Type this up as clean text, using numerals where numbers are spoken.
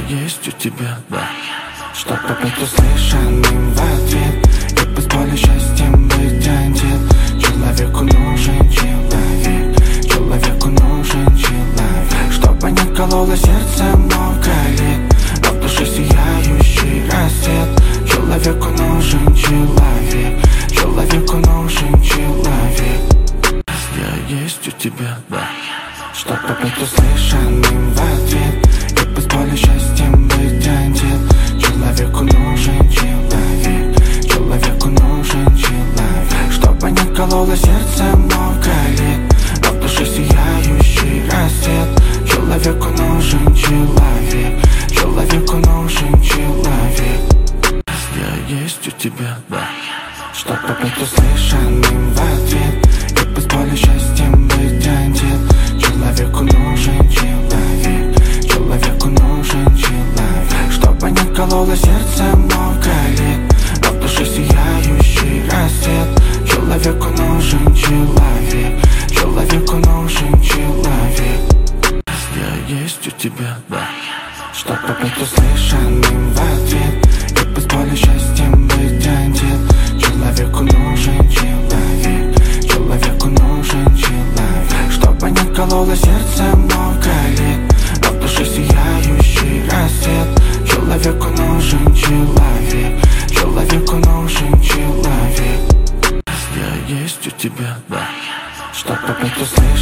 есть у тебя, да. Чтоб быть услышанным в ответ и без боли счастьем быть одет. Человеку нужен человек, человеку нужен человек. Чтобы не кололо сердце много лет, а в душе сияющий рассвет. Человеку нужен человек, человеку нужен человек. Я есть у тебя, да. Чтоб быть услышанным в ответ и без боли счастьем быть одет. Человеку нужен человек, человеку нужен человек. Чтобы не кололо сердце много лет, а в душе сияющий рассвет. Человеку нужен человек, человеку нужен человек. Я есть у тебя, да. Чтоб быть услышанным в ответ и без боли счастьем быть одет. Человеку нужен человек, человеку нужен человек. Чтобы не кололо сердце много лет, а в душе сияющий рассвет. Человеку нужен человек, человеку нужен человек. Я есть у тебя, да. Чтоб быть услышанным в ответ и без боли счастьем быть одет. Человеку нужен человек, человеку нужен человек. Чтобы не кололо сердце много лет, а в душе сияющий рассвет. Человеку нужен человек, человеку нужен человек. Я есть у тебя, да. Чтоб быть услышанным